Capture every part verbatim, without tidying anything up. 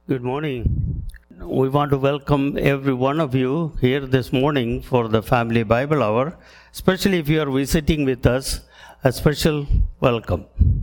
Good morning. We want to welcome every one of you here this morning for the Family Bible Hour, especially if you are visiting with us, a special welcome.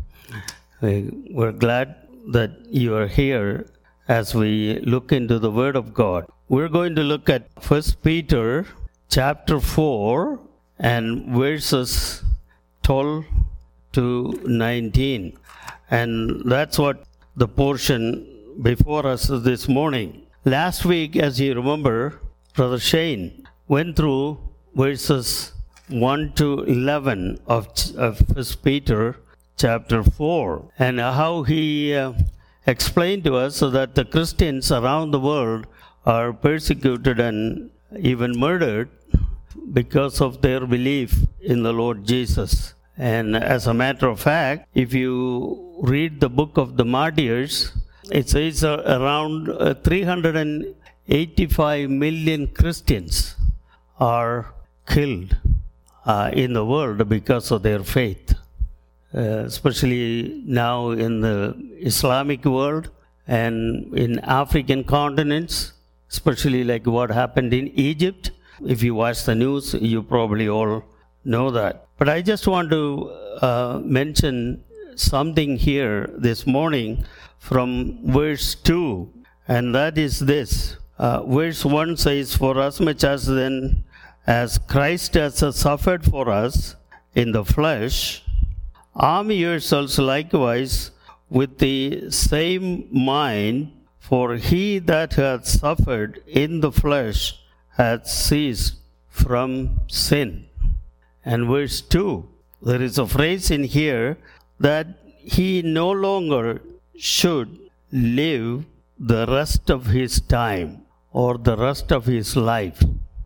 We're glad that you are here as we look into the Word of God. We're going to look at First Peter chapter four and verses twelve to nineteen. And that's what the portion before us this morning. Last week, as you remember, Brother Shane went through verses one to eleven of, of First Peter chapter four, and how he uh, explained to us that the Christians around the world are persecuted and even murdered because of their belief in the Lord Jesus. And as a matter of fact, if you read the book of the martyrs, it says uh, around uh, three hundred eighty-five million Christians are killed uh, in the world because of their faith, uh, especially now in the Islamic world and in African continents, especially like what happened in Egypt. If you watch the news, you probably all know that. But I just want to uh, mention something here this morning from verse two, and that is this. Uh, verse one says, "For as much as then as Christ has suffered for us in the flesh, arm yourselves likewise with the same mind, for he that hath suffered in the flesh hath ceased from sin." And verse two, there is a phrase in here that he no longer should live the rest of his time or the rest of his life.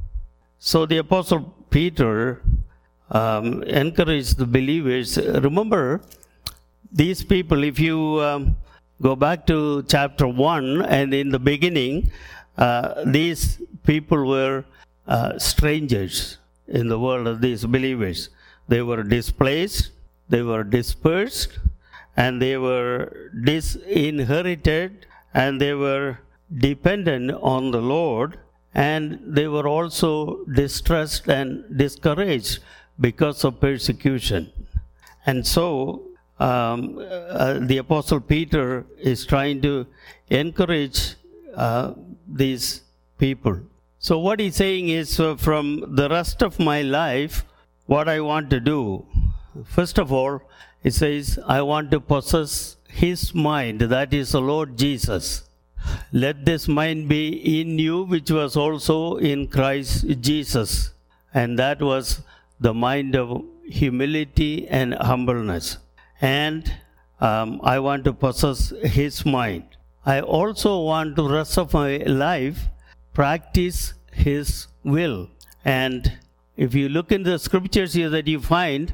So the Apostle Peter um, encouraged the believers. Remember, these people, if you um, go back to chapter one, and in the beginning, uh, these people were uh, strangers in the world of these believers. They were displaced, they were dispersed, and they were disinherited, and they were dependent on the Lord, and they were also distressed and discouraged because of persecution. And so um, uh, the Apostle Peter is trying to encourage uh, these people. So what he's saying is, uh, from the rest of my life, what I want to do, first of all, he says, I want to possess his mind, that is the Lord Jesus. Let this mind be in you, which was also in Christ Jesus. And that was the mind of humility and humbleness. And um, I want to possess his mind. I also want to rest of my life practice his will. And if you look in the scriptures here, that you find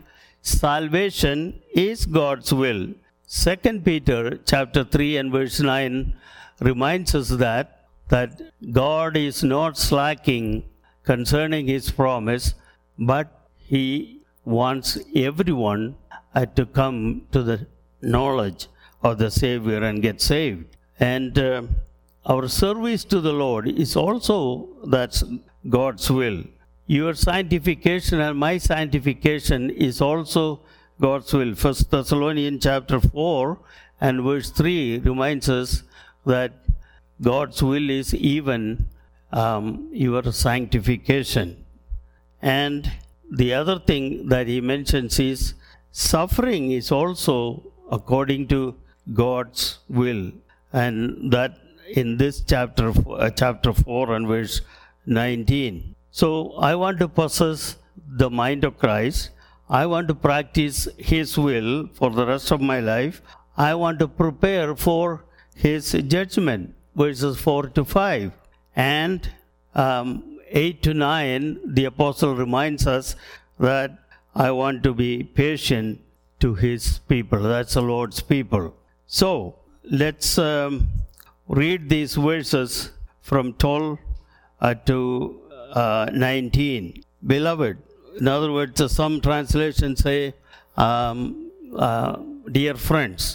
salvation is God's will. Second Peter chapter three and verse nine reminds us that, that God is not slacking concerning his promise, but he wants everyone uh, to come to the knowledge of the Savior and get saved. And uh, our service to the Lord is also that's God's will. Your sanctification and my sanctification is also God's will. First Thessalonians chapter four and verse three reminds us that God's will is even um, your sanctification. And the other thing that he mentions is suffering is also according to God's will. And that in this chapter, uh, chapter four and verse nineteen. So I want to possess the mind of Christ. I want to practice his will for the rest of my life. I want to prepare for his judgment, verses four to five. And um, eight to nine, the apostle reminds us that I want to be patient to his people. That's the Lord's people. So let's um, read these verses from twelve uh, to uh, nineteen. Beloved, in other words, some translations say, um, uh, dear friends,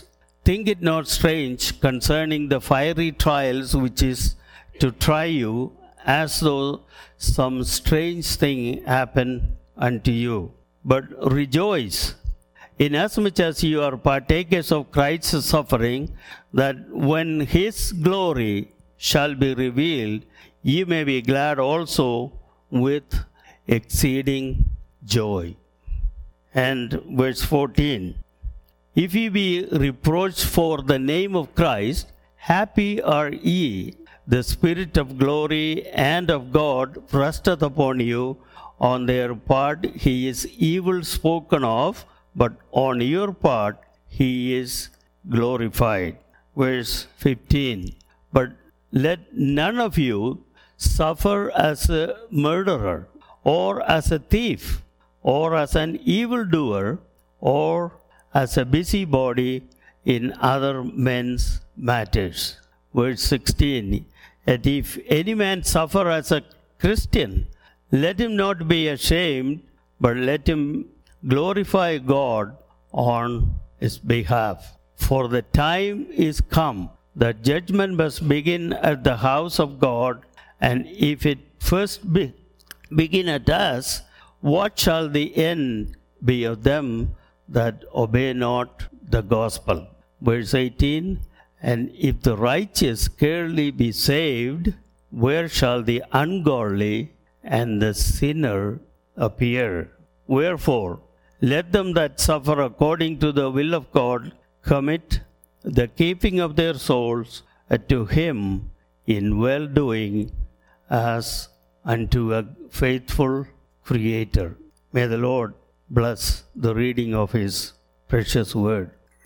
think it not strange concerning the fiery trials which is to try you, as though some strange thing happen unto you. But rejoice, inasmuch as you are partakers of Christ's suffering, that when his glory shall be revealed, ye may be glad also with exceeding joy. And verse fourteen, if ye be reproached for the name of Christ, happy are ye, the Spirit of glory and of God resteth upon you. On their part he is evil spoken of, but on your part he is glorified. Verse fifteen, but let none of you suffer as a murderer, or as a thief, or as an evildoer, or as a busybody in other men's matters. Verse sixteen, and if any man suffer as a Christian, let him not be ashamed, but let him glorify God on his behalf. For the time is come that judgment must begin at the house of God, and if it first be, begin at us, what shall the end be of them that obey not the gospel? Verse eighteen, and if the righteous scarcely be saved, where shall the ungodly and the sinner appear? Wherefore, let them that suffer according to the will of God commit the keeping of their souls to him in well-doing as unto a faithful Creator. May the Lord bless the reading of his precious word.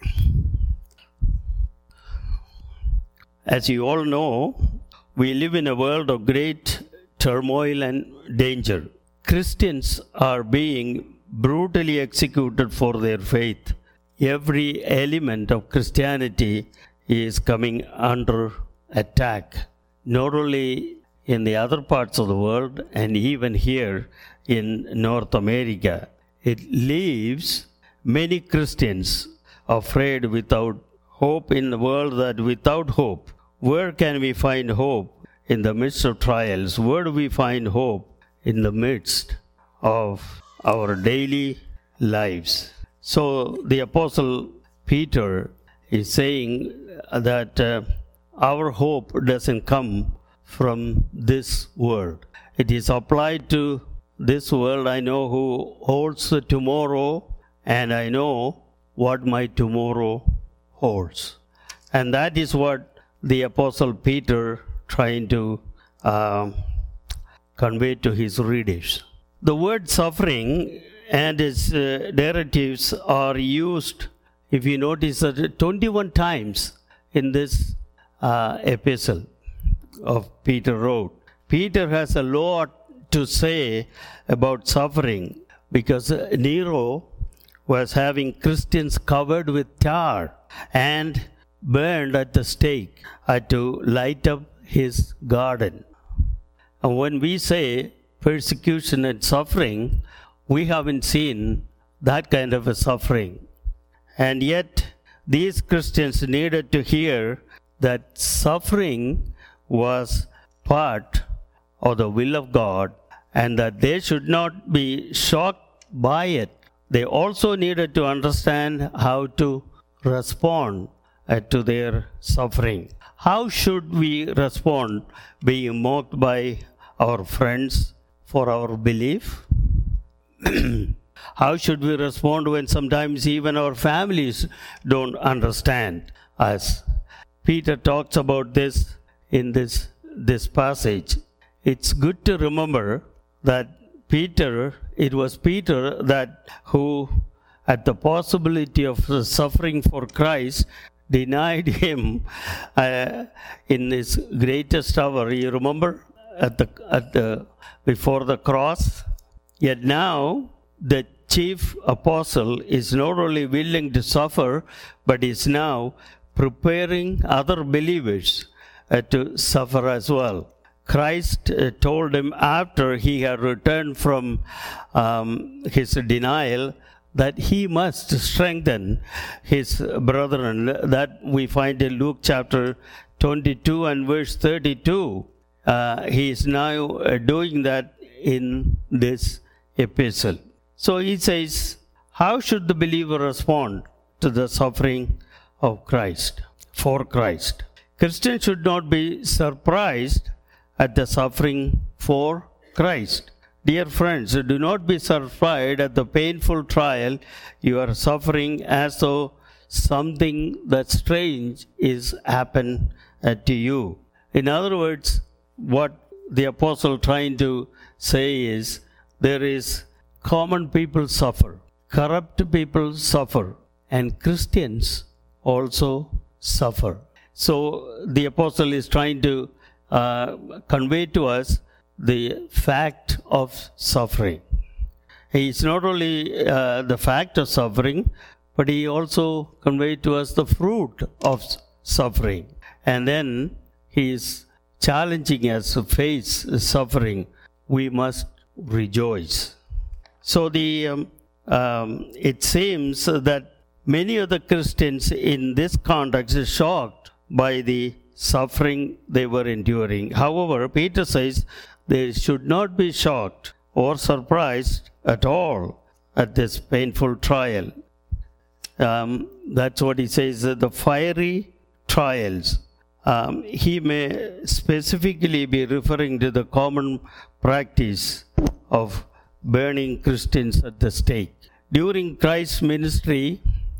As you all know, we live in a world of great turmoil and danger. Christians are being brutally executed for their faith. Every element of Christianity is coming under attack, not only in the other parts of the world and even here in North America. It leaves many Christians afraid, without hope in the world, that without hope, where can we find hope in the midst of trials? Where do we find hope in the midst of our daily lives? So the Apostle Peter is saying that uh, our hope doesn't come from this world. It is applied to this world. I know who holds the tomorrow, and I know what my tomorrow holds. And that is what the Apostle Peter trying to uh, convey to his readers. The word suffering and its uh, derivatives are used, if you notice, uh, twenty-one times in this uh, epistle of Peter wrote. Peter has a lot to say about suffering, because uh, Nero was having Christians covered with tar and burned at the stake uh, to light up his garden. And when we say persecution and suffering, we haven't seen that kind of a suffering. And yet, these Christians needed to hear that suffering was part of the will of God, and that they should not be shocked by it. They also needed to understand how to respond uh, to their suffering. How should we respond being mocked by our friends for our belief? How should we respond when sometimes even our families don't understand us? Peter talks about this in this, this passage. It's good to remember that Peter, it was Peter that who, at the possibility of suffering for Christ, denied him uh, in his greatest hour. You remember at the, at the before the cross? Yet now the chief apostle is not only willing to suffer, but is now preparing other believers uh, to suffer as well. Christ uh, told him after he had returned from um, his denial that he must strengthen his brethren. That we find in Luke chapter twenty-two and verse thirty-two. Uh, he is now uh, doing that in this epistle. So he says, how should the believer respond to the suffering of Christ, for Christ? Christians should not be surprised at the suffering for Christ. Dear friends, do not be surprised at the painful trial you are suffering as though something that strange is happened uh, to you. In other words, what the apostle trying to say is, there is common people suffer, corrupt people suffer, and Christians also suffer. So the apostle is trying to uh, convey to us the fact of suffering. He is not only uh, the fact of suffering, but he also conveyed to us the fruit of suffering. And then he is challenging us to face suffering. We must rejoice. So the um, um, it seems that many of the Christians in this context are shocked by the suffering they were enduring. However, Peter says they should not be shocked or surprised at all at this painful trial. Um, that's what he says, the fiery trials. Um, he may specifically be referring to the common practice of burning Christians at the stake. During Christ's ministry,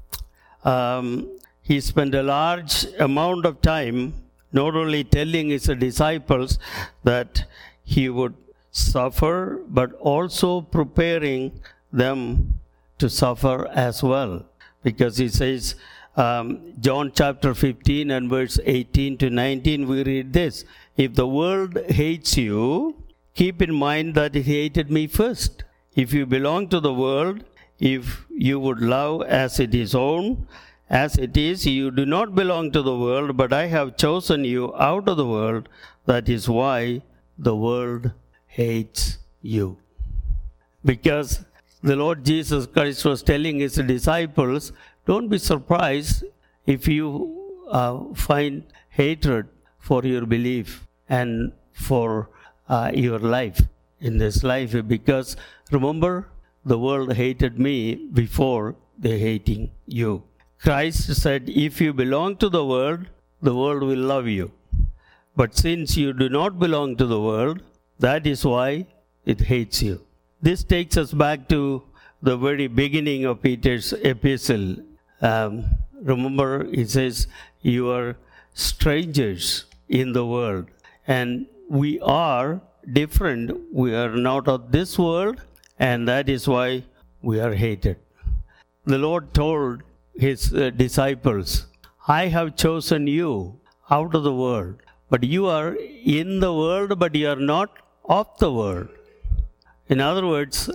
um, he spent a large amount of time not only telling his disciples that he would suffer, but also preparing them to suffer as well. Because he says, um, John chapter fifteen and verse eighteen to nineteen, we read this: if the world hates you, keep in mind that it hated me first. If you belong to the world, if you would love as it is own, as it is, you do not belong to the world, but I have chosen you out of the world. That is why the world hates you. Because the Lord Jesus Christ was telling his disciples, don't be surprised if you uh, find hatred for your belief and for uh, your life in this life. Because remember, the world hated me before they hating you. Christ said, if you belong to the world, the world will love you. But since you do not belong to the world, that is why it hates you. This takes us back to the very beginning of Peter's epistle. Um, remember, he says, you are strangers in the world. And we are different. We are not of this world, and that is why we are hated. The Lord told his uh, disciples, I have chosen you out of the world, but you are in the world, but you are not of the world. In other words,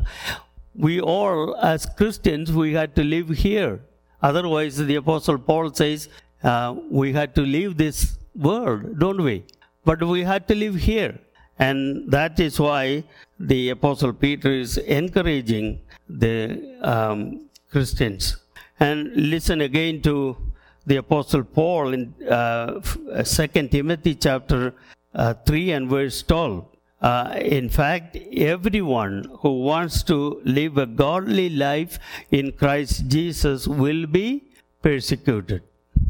we all as Christians, we had to live here. Otherwise, the Apostle Paul says, uh, we had to leave this world, don't we? But we had to live here. And that is why the Apostle Peter is encouraging the um, Christians. And listen again to the Apostle Paul in uh, Second Timothy chapter uh, three and verse twelve. Uh, in fact, everyone who wants to live a godly life in Christ Jesus will be persecuted.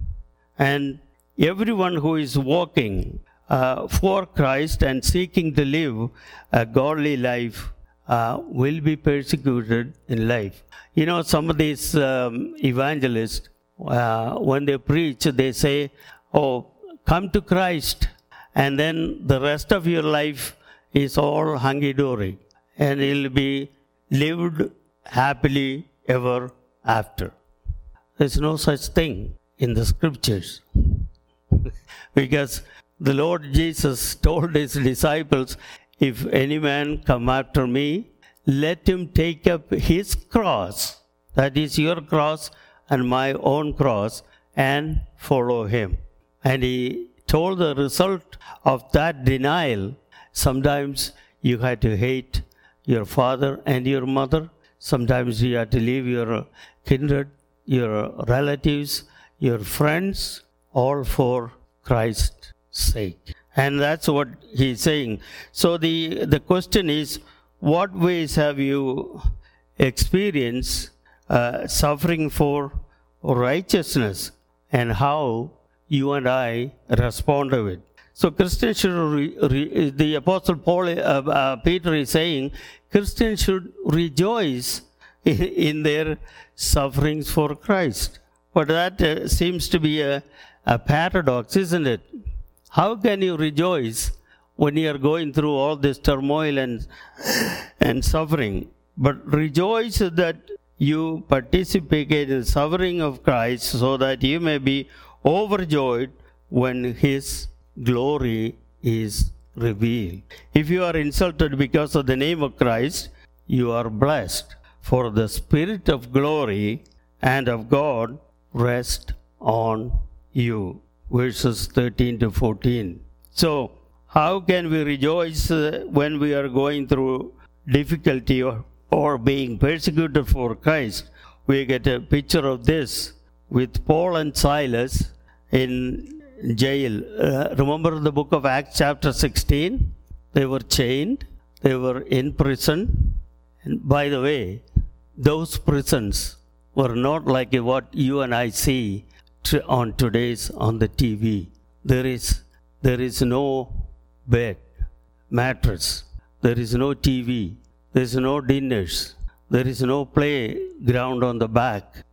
And everyone who is walking uh, for Christ and seeking to live a godly life uh, will be persecuted in life. You know, some of these um, evangelists, uh, when they preach, they say, oh, come to Christ, and then the rest of your life is all hunky-dory, and it will be lived happily ever after. There's no such thing in the scriptures. Because the Lord Jesus told his disciples, if any man come after me, let him take up his cross, that is your cross and my own cross, and follow him. And he told the result of that denial. Sometimes you had to hate your father and your mother. Sometimes you have to leave your kindred, your relatives, your friends, all for Christ's sake. And that's what he's saying. So the, the question is, what ways have you experienced uh, suffering for righteousness, and how you and I respond to it? So Christians should, re, re, the Apostle Paul, uh, uh, Peter is saying, Christians should rejoice in, in their sufferings for Christ. But that uh, seems to be a, a paradox, isn't it? How can you rejoice when you are going through all this turmoil and, and suffering? But rejoice that you participate in the suffering of Christ, so that you may be overjoyed when His glory is revealed. If you are insulted because of the name of Christ, you are blessed, for the Spirit of glory and of God rest on you. Verses thirteen to fourteen. So, how can we rejoice uh, when we are going through difficulty or, or being persecuted for Christ? We get a picture of this with Paul and Silas in jail. Uh, remember the book of Acts chapter sixteen? They were chained, they were in prison. And by the way, those prisons were not like what you and I see on today's on the T V. There is there is no bed, mattress, there is no T V, there is no dinners, there is no playground on the back,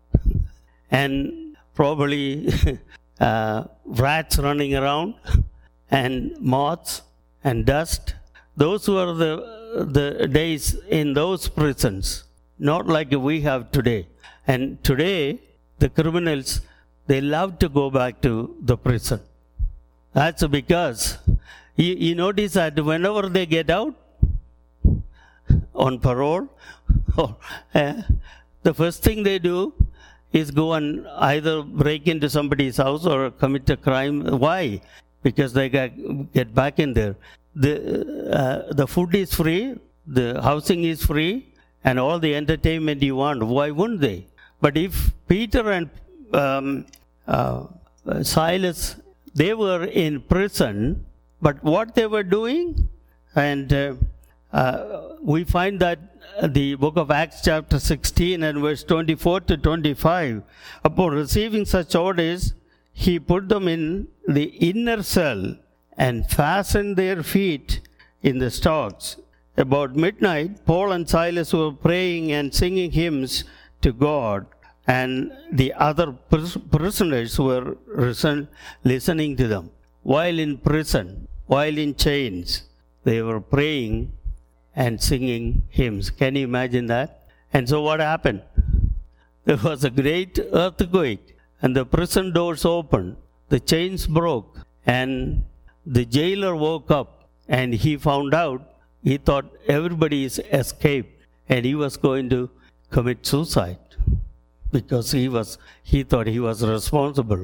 and probably uh, rats running around, and moths and dust. Those were the the days in those prisons, not like we have today. And today, the criminals, they love to go back to the prison. That's because you, you notice that whenever they get out on parole, or, uh, the first thing they do is go and either break into somebody's house or commit a crime. Why? Because they get, get back in there. The, uh, the food is free, the housing is free, and all the entertainment you want. Why wouldn't they? But if Peter and um, Uh, Silas, they were in prison, but what they were doing, and uh, uh, we find that the book of Acts chapter sixteen and verse twenty-four to twenty-five, upon receiving such orders, he put them in the inner cell and fastened their feet in the stocks. About midnight, Paul and Silas were praying and singing hymns to God, and the other prisoners were listening to them. While in prison, while in chains, they were praying and singing hymns. Can you imagine that? And so what happened? There was a great earthquake, and the prison doors opened, the chains broke, and the jailer woke up, and he found out, he thought everybody is escaped, and he was going to commit suicide. Because he was, he thought he was responsible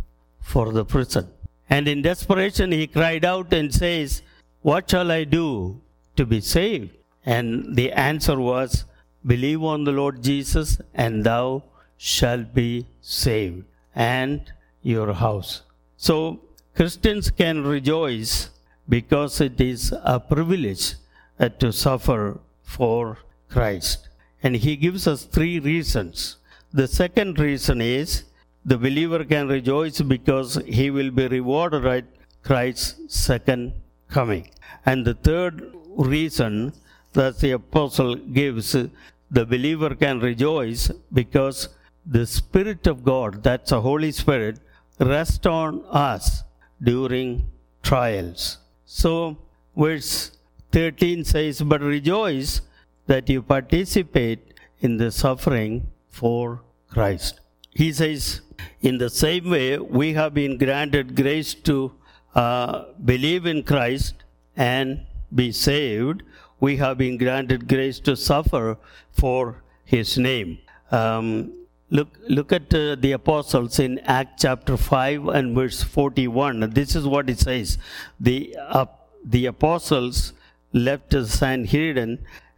for the prison. And in desperation, he cried out and says, "What shall I do to be saved?" And the answer was, "Believe on the Lord Jesus, and thou shalt be saved, and your house." So, Christians can rejoice because it is a privilege uh, to suffer for Christ. And he gives us three reasons. The second reason is the believer can rejoice because he will be rewarded at Christ's second coming. And the third reason that the apostle gives, the believer can rejoice because the Spirit of God, that's the Holy Spirit, rests on us during trials. So verse thirteen says, "But rejoice that you participate in the suffering for Christ." He says, in the same way, we have been granted grace to uh, believe in Christ and be saved. We have been granted grace to suffer for His name. Um, look, look at uh, the apostles in Acts chapter five and verse forty-one. This is what it says. The, uh, the apostles left the Sanhedrin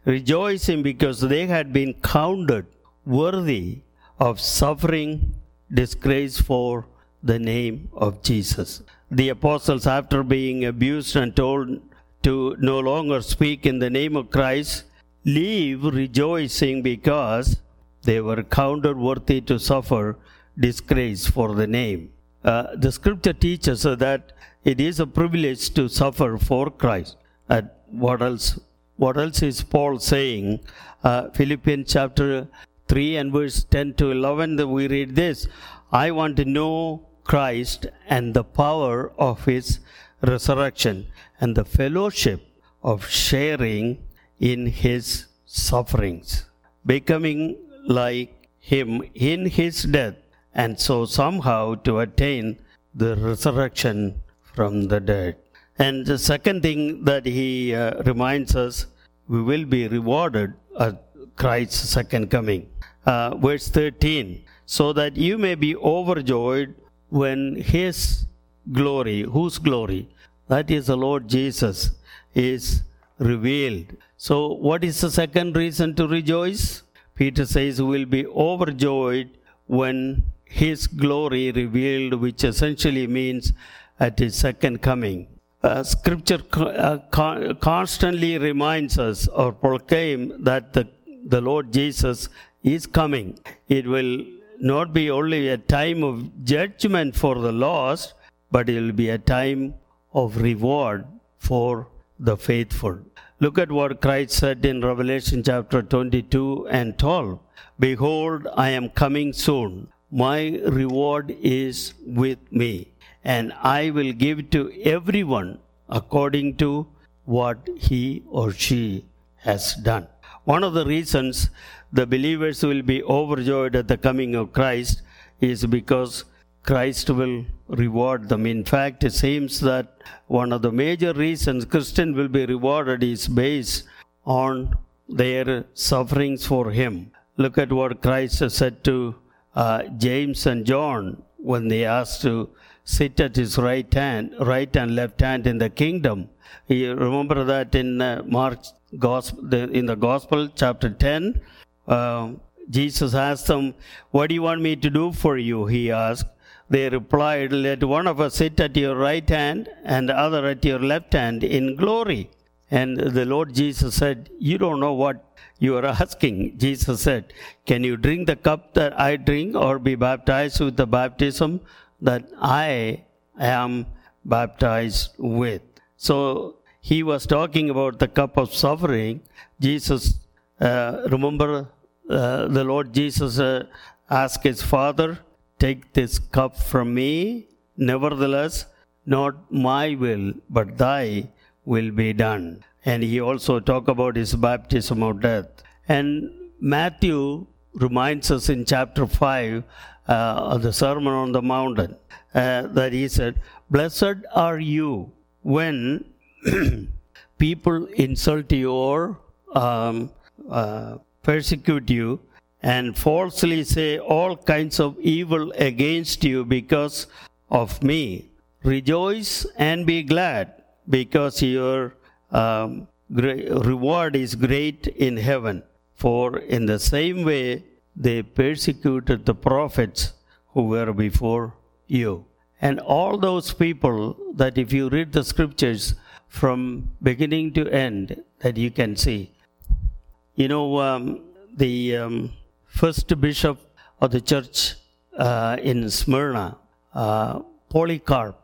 rejoicing because they had been counted worthy of suffering disgrace for the name of Jesus. The apostles, after being abused and told to no longer speak in the name of Christ, leave rejoicing because they were counted worthy to suffer disgrace for the name. Uh, the scripture teaches us that it is a privilege to suffer for Christ. And what else? What else is Paul saying? Uh, Philippians chapter three and verse ten to eleven, we read this: I want to know Christ and the power of his resurrection and the fellowship of sharing in his sufferings, becoming like him in his death, and so somehow to attain the resurrection from the dead. And the second thing that he uh, reminds us, we will be rewarded at Christ's second coming. Uh, verse thirteen, so that you may be overjoyed when his glory, whose glory? That is the Lord Jesus, is revealed. So what is the second reason to rejoice? Peter says we will be overjoyed when his glory revealed, which essentially means at his second coming. Uh, scripture uh, con- constantly reminds us or proclaim that the, the Lord Jesus is coming. It will not be only a time of judgment for the lost, but it will be a time of reward for the faithful. Look at what Christ said in Revelation chapter twenty-two and twelve. Behold, I am coming soon. My reward is with me, and I will give to everyone according to what he or she has done. One of the reasons the believers will be overjoyed at the coming of Christ is because Christ will reward them. In fact, it seems that one of the major reasons Christians will be rewarded is based on their sufferings for him. Look at what Christ said to uh, James and John when they asked to sit at his right hand, right and left hand in the kingdom. You remember that in uh, Mark Gospel, the, in the Gospel, chapter ten, uh, Jesus asked them, "What do you want me to do for you?" He asked. They replied, "Let one of us sit at your right hand and the other at your left hand in glory." And the Lord Jesus said, "You don't know what you are asking." Jesus said, "Can you drink the cup that I drink or be baptized with the baptism that I am baptized with?" So he was talking about the cup of suffering. Jesus, uh, remember uh, the Lord Jesus uh, asked his Father, "Take this cup from me, nevertheless, not my will, but thy will be done." And he also talked about his baptism of death. And Matthew reminds us in chapter five uh, of the Sermon on the Mountain uh, that he said, "Blessed are you when people insult you or um, uh, persecute you and falsely say all kinds of evil against you because of me. Rejoice and be glad, because your um, great reward is great in heaven. For in the same way they persecuted the prophets who were before you." And all those people that if you read the scriptures from beginning to end, that you can see. You know, um, the um, first bishop of the church uh, in Smyrna, uh, Polycarp,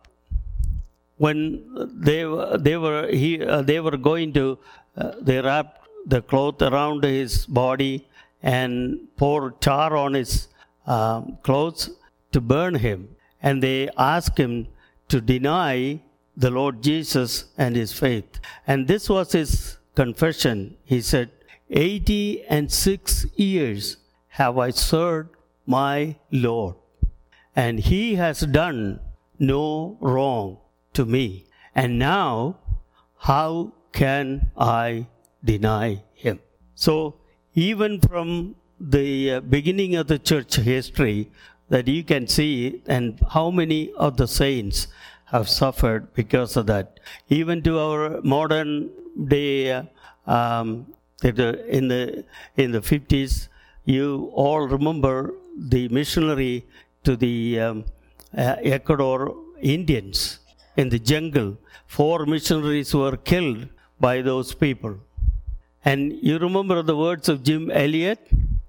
when they they were he uh, they were going to uh, they wrapped the cloth around his body and poured tar on his uh, clothes to burn him, and they asked him to deny the Lord Jesus and his faith. And this was his confession. He said, eighty and six years have I served my Lord, and he has done no wrong to me. And now, how can I deny him?" So, even from the uh, beginning of the church history, that you can see, and how many of the saints have suffered because of that. Even to our modern day uh, um, that uh, in the in the fifties, you all remember the missionary to the um, uh, Ecuador Indians in the jungle. Four missionaries were killed by those people. And you remember the words of Jim Elliot?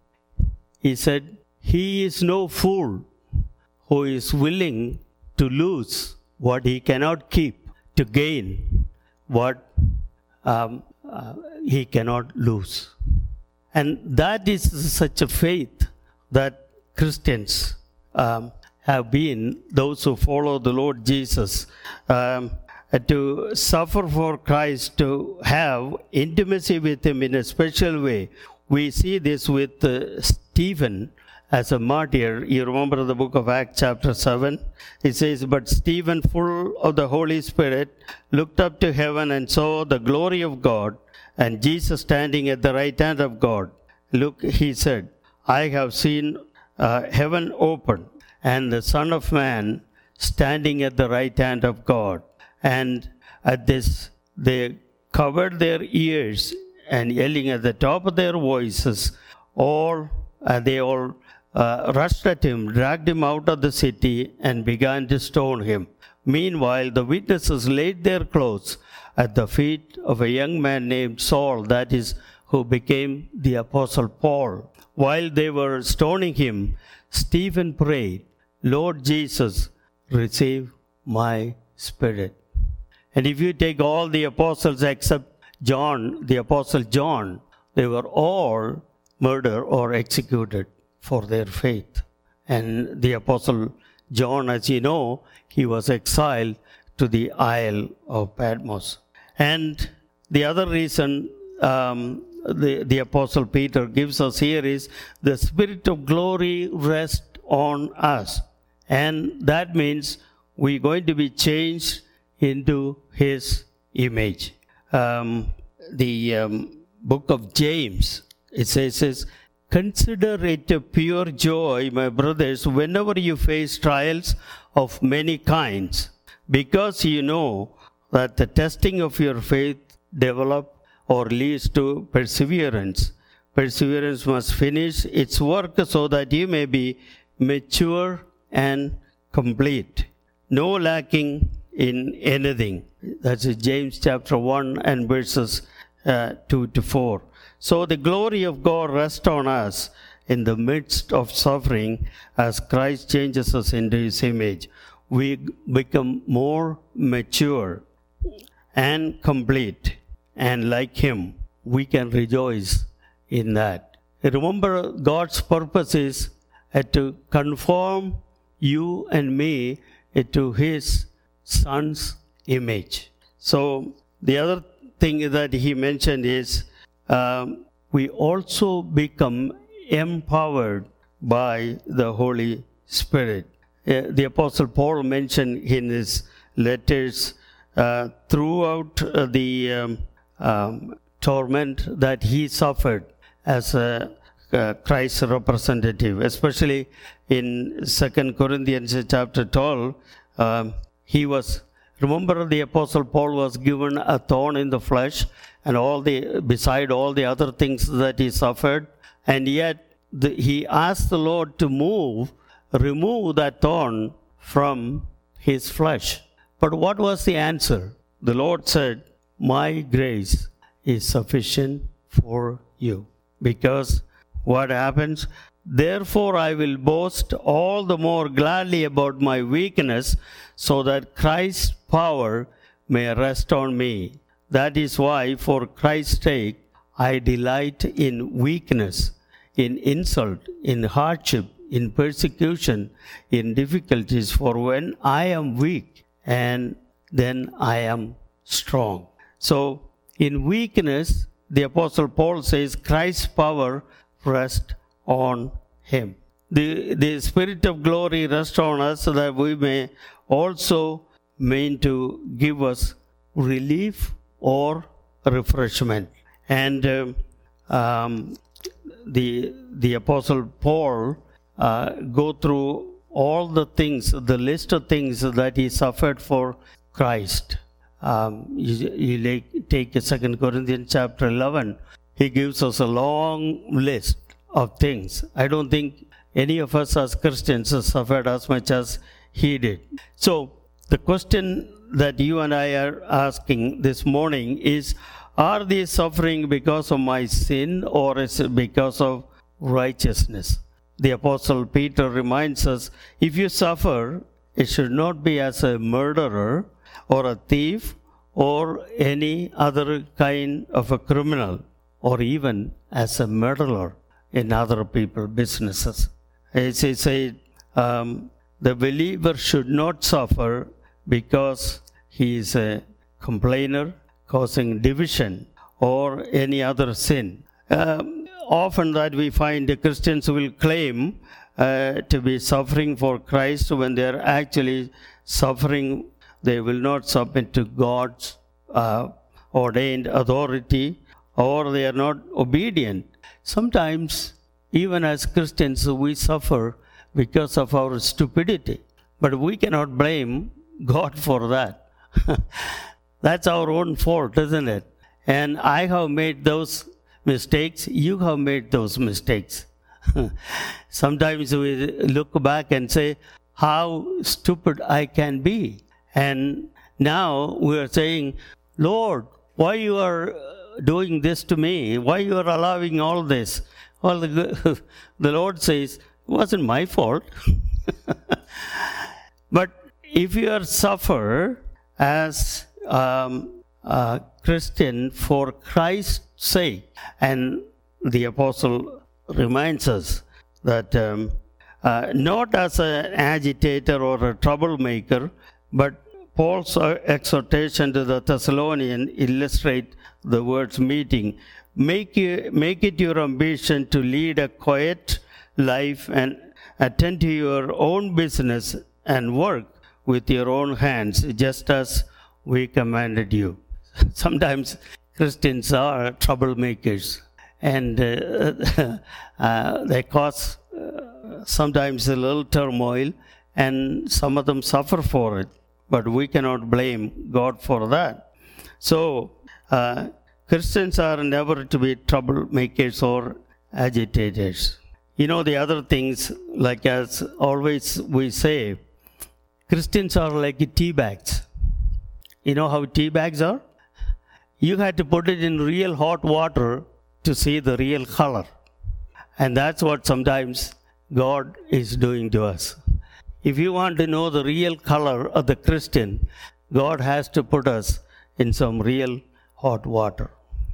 He said, "He is no fool who is willing to lose what he cannot keep to gain what um, uh, he cannot lose." And that is such a faith that Christians um, have been, those who follow the Lord Jesus, um, to suffer for Christ, to have intimacy with Him in a special way. We see this with uh, Stephen as a martyr. You remember the book of Acts chapter seven? It says, "But Stephen, full of the Holy Spirit, looked up to heaven and saw the glory of God and Jesus standing at the right hand of God. Look," he said, "I have seen uh, heaven open and the Son of Man standing at the right hand of God." And at this, they covered their ears and yelling at the top of their voices, all uh, they all uh, rushed at him, dragged him out of the city, and began to stone him. Meanwhile, the witnesses laid their clothes at the feet of a young man named Saul, that is, who became the Apostle Paul. While they were stoning him, Stephen prayed, "Lord Jesus, receive my spirit." And if you take all the apostles except John, the Apostle John, they were all murdered or executed for their faith. And the Apostle John, as you know, he was exiled to the Isle of Patmos. And the other reason um, the, the Apostle Peter gives us here is the Spirit of glory rests on us. And that means we're going to be changed into His image. Um, the um, book of James, it says, says, "Consider it a pure joy, my brothers, whenever you face trials of many kinds, because you know that the testing of your faith develop or leads to perseverance. Perseverance must finish its work so that you may be mature and complete, no lacking in anything." That's James chapter one and verses uh, two to four. So the glory of God rests on us in the midst of suffering as Christ changes us into His image. We become more mature and complete, and like Him, we can rejoice in that. Remember, God's purpose is uh, to conform you and me to His Son's image. So the other thing that he mentioned is um, we also become empowered by the Holy Spirit. Uh, the Apostle Paul mentioned in his letters uh, throughout uh, the um, um, torment that he suffered as a uh, Christ's representative, especially in Second Corinthians chapter twelve. Um, he was, remember, the Apostle Paul was given a thorn in the flesh, and all the beside all the other things that he suffered, and yet the, he asked the Lord to move, remove that thorn from his flesh. But what was the answer? The Lord said, "My grace is sufficient for you." Because what happens? "Therefore I will boast all the more gladly about my weakness, so that Christ's power may rest on me. That is why, for Christ's sake, I delight in weakness, in insult, in hardship, in persecution, in difficulties. For when I am weak, and then I am strong." So, in weakness, the Apostle Paul says, Christ's power rests on him. The, the Spirit of glory rests on us so that we may also mean to give us relief or refreshment. And um, um, the, the Apostle Paul uh, go through all the things, the list of things that he suffered for Christ. Um, you, you like, take Second Corinthians chapter eleven. he gives us a long list of things. I don't think any of us as Christians have suffered as much as he did. So, the question that you and I are asking this morning is, are they suffering because of my sin, or is it because of righteousness? The Apostle Peter reminds us, if you suffer, it should not be as a murderer or a thief or any other kind of a criminal, or even as a meddler in other people's businesses. As he said, um, the believer should not suffer because he is a complainer, causing division, or any other sin. Um, often that we find the Christians will claim uh, to be suffering for Christ when they are actually suffering. They will not submit to God's uh, ordained authority, or they are not obedient. Sometimes, even as Christians, we suffer because of our stupidity. But we cannot blame God for that. That's our own fault, isn't it? And I have made those mistakes. You have made those mistakes. Sometimes we look back and say, how stupid I can be. And now we are saying, Lord, why you are doing this to me? Why you are allowing all this? Well, the, the Lord says, it wasn't my fault. But if you are suffer as um, a Christian for Christ's sake, and the apostle reminds us that um, uh, not as an agitator or a troublemaker, but Paul's exhortation to the Thessalonians illustrate the words meeting. Make, you, make it your ambition to lead a quiet life and attend to your own business and work with your own hands, just as we commanded you. Sometimes Christians are troublemakers, and uh, uh, they cause uh, sometimes a little turmoil, and some of them suffer for it. But we cannot blame God for that. So, uh, Christians are never to be troublemakers or agitators. You know, the other things, like as always we say, Christians are like tea bags. You know how tea bags are? You had to put it in real hot water to see the real color. And that's what sometimes God is doing to us. If you want to know the real color of the Christian, God has to put us in some real hot water.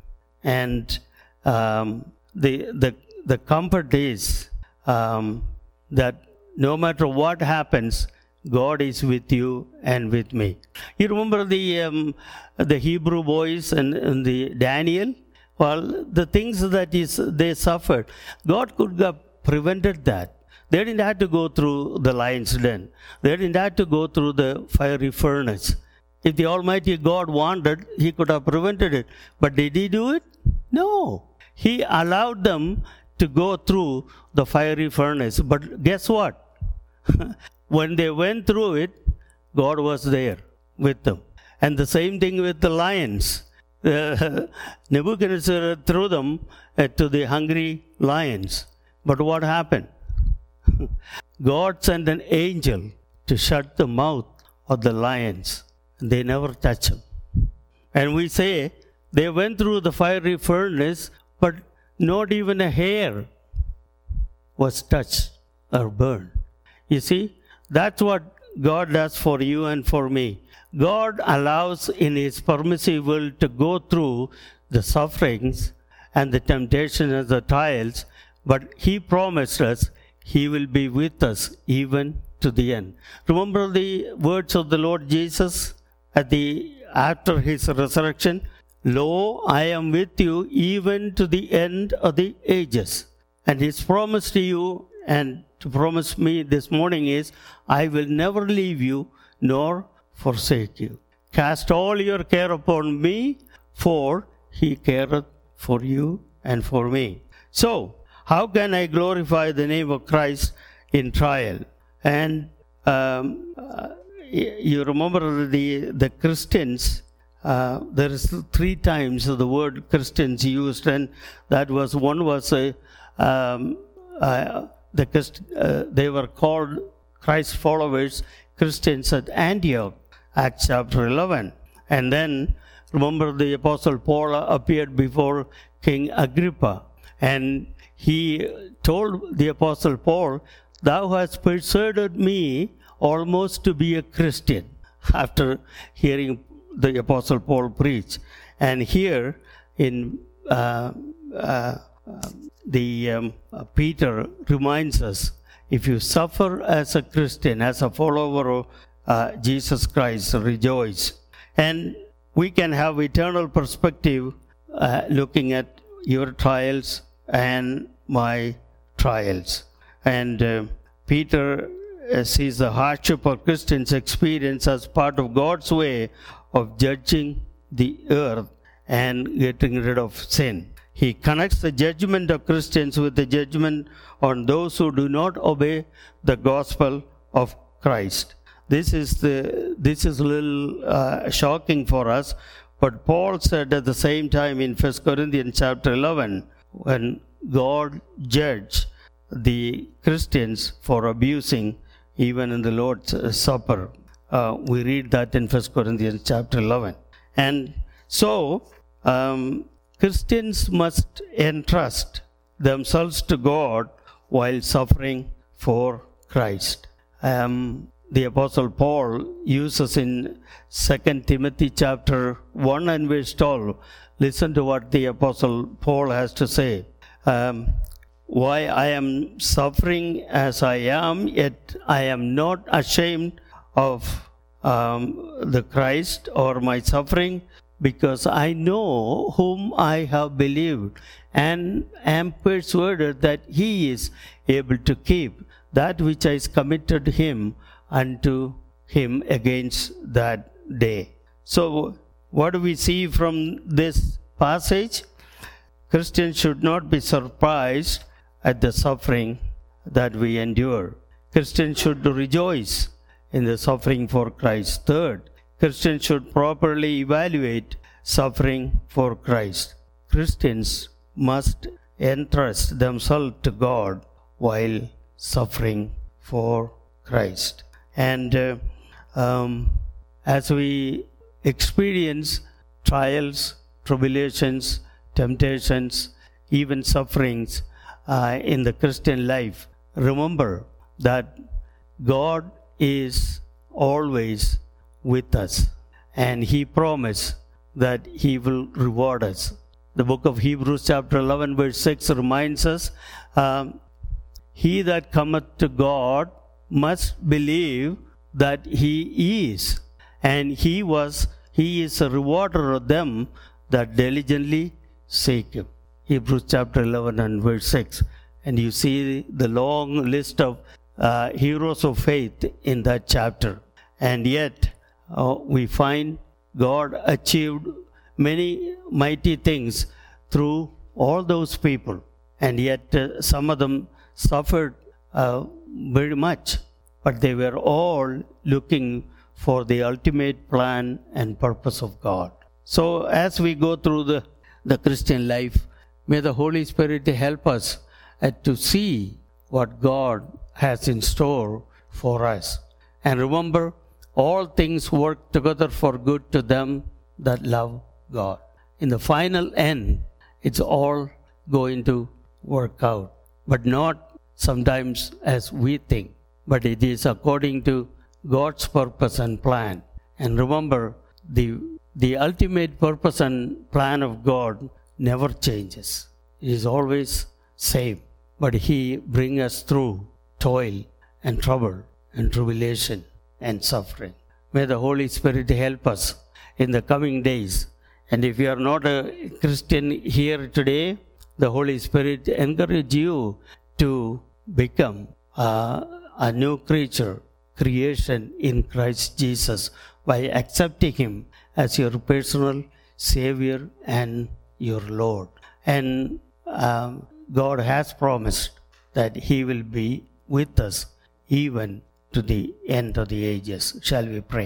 And um, the, the, the comfort is um, that no matter what happens, God is with you and with me. You remember the um, the Hebrew boys and, and the Daniel? Well, the things that is they suffered, God could have prevented that. They didn't have to go through the lion's den. They didn't have to go through the fiery furnace. If the Almighty God wanted, He could have prevented it. But did He do it? No. He allowed them to go through the fiery furnace. But guess what? When they went through it, God was there with them. And the same thing with the lions. Uh, Nebuchadnezzar threw them uh, to the hungry lions. But what happened? God sent an angel to shut the mouth of the lions. They never touched him. And we say they went through the fiery furnace, but not even a hair was touched or burned. You see, that's what God does for you and for me. God allows in His permissive will to go through the sufferings and the temptations and the trials, but He promised us He will be with us even to the end. Remember the words of the Lord Jesus at the after His resurrection? Lo, I am with you even to the end of the ages. And His promise to you and to promise me this morning is, I will never leave you nor forsake you. Cast all your care upon me, for He careth for you and for me. So, how can I glorify the name of Christ in trial? And um, uh, you remember the, the Christians uh, there is three times the word Christians used, and that was one was a um, uh, the Christ, uh, they were called Christ followers, Christians at Antioch, Acts chapter eleven, and then remember the Apostle Paul appeared before King Agrippa, and he told the Apostle Paul, "Thou hast persuaded me almost to be a Christian," after hearing the Apostle Paul preach. And here in uh, uh, the um, uh, Peter reminds us, if you suffer as a Christian, as a follower of uh, Jesus Christ, rejoice. And we can have eternal perspective uh, looking at your trials and my trials. And uh, Peter uh, sees the hardship of Christians' experience as part of God's way of judging the earth and getting rid of sin. He connects the judgment of Christians with the judgment on those who do not obey the gospel of Christ. This is the this is a little uh, shocking for us, but Paul said at the same time in First Corinthians chapter eleven, when God judged the Christians for abusing even in the Lord's Supper. Uh, we read that in First Corinthians chapter eleven. And so, um, Christians must entrust themselves to God while suffering for Christ. Um, the Apostle Paul uses in Second Timothy chapter one and verse twelve. Listen to what the Apostle Paul has to say. Um, Why I am suffering as I am, yet I am not ashamed of um, the Christ or my suffering, because I know whom I have believed and am persuaded that he is able to keep that which I committed him unto him against that day. So, what do we see from this passage? Christians should not be surprised at the suffering that we endure. Christians should rejoice in the suffering for Christ. Third, Christians should properly evaluate suffering for Christ. Christians must entrust themselves to God while suffering for Christ. And uh, um, as we experience trials, tribulations, temptations, even sufferings uh, in the Christian life, remember that God is always with us, and He promised that He will reward us. The book of Hebrews chapter eleven verse six reminds us, um, He that cometh to God must believe that He is, and He was He is a rewarder of them that diligently seek Him. Hebrews chapter eleven and verse six. And you see the long list of uh, heroes of faith in that chapter. And yet, uh, we find God achieved many mighty things through all those people. And yet, uh, some of them suffered uh, very much. But they were all looking for the ultimate plan and purpose of God. So, as we go through the, the Christian life, may the Holy Spirit help us uh, to see what God has in store for us. And remember, all things work together for good to them that love God. In the final end, it's all going to work out, but not sometimes as we think, but it is according to God's purpose and plan. And remember, the, the ultimate purpose and plan of God never changes. It is always same, but He brings us through toil and trouble and tribulation and suffering. May the Holy Spirit help us in the coming days. And if you are not a Christian here today, the Holy Spirit encourage you to become uh, a new creature, creation in Christ Jesus, by accepting Him as your personal Savior and your Lord. And um, God has promised that He will be with us even to the end of the ages. Shall we pray?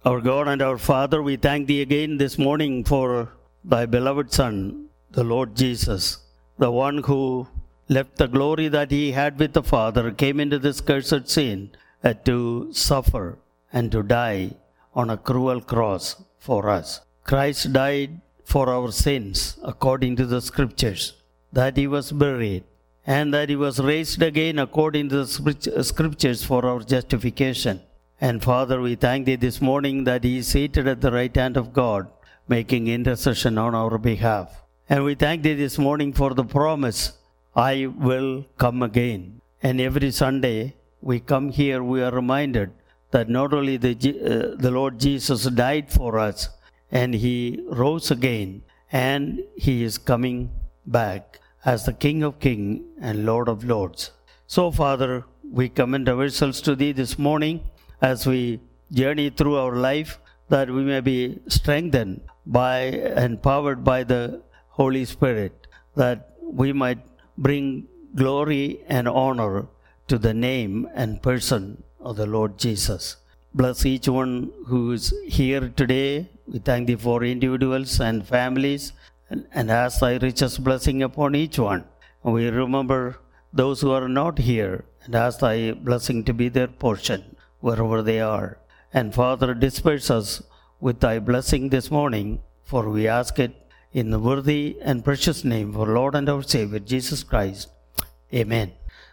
Our God and our Father, we thank Thee again this morning for Thy beloved Son, the Lord Jesus, the one who left the glory that He had with the Father, came into this cursed sin uh, to suffer and to die on a cruel cross for us. Christ died for our sins according to the Scriptures, that He was buried, and that He was raised again according to the Scriptures for our justification. And Father, we thank Thee this morning that He is seated at the right hand of God, making intercession on our behalf. And we thank Thee this morning for the promise, I will come again. And every Sunday we come here, we are reminded that not only the, uh, the Lord Jesus died for us, and He rose again, and He is coming back as the King of Kings and Lord of Lords. So, Father, we commend ourselves to Thee this morning as we journey through our life, that we may be strengthened by and powered by the Holy Spirit, that we might bring glory and honor to the name and person of the Lord Jesus. Bless each one who is here today. We thank Thee for individuals and families, and, and ask Thy richest blessing upon each one. And we remember those who are not here, and ask Thy blessing to be their portion wherever they are. And Father, disperse us with Thy blessing this morning, for we ask it in the worthy and precious name of our Lord and our Savior, Jesus Christ. Amen.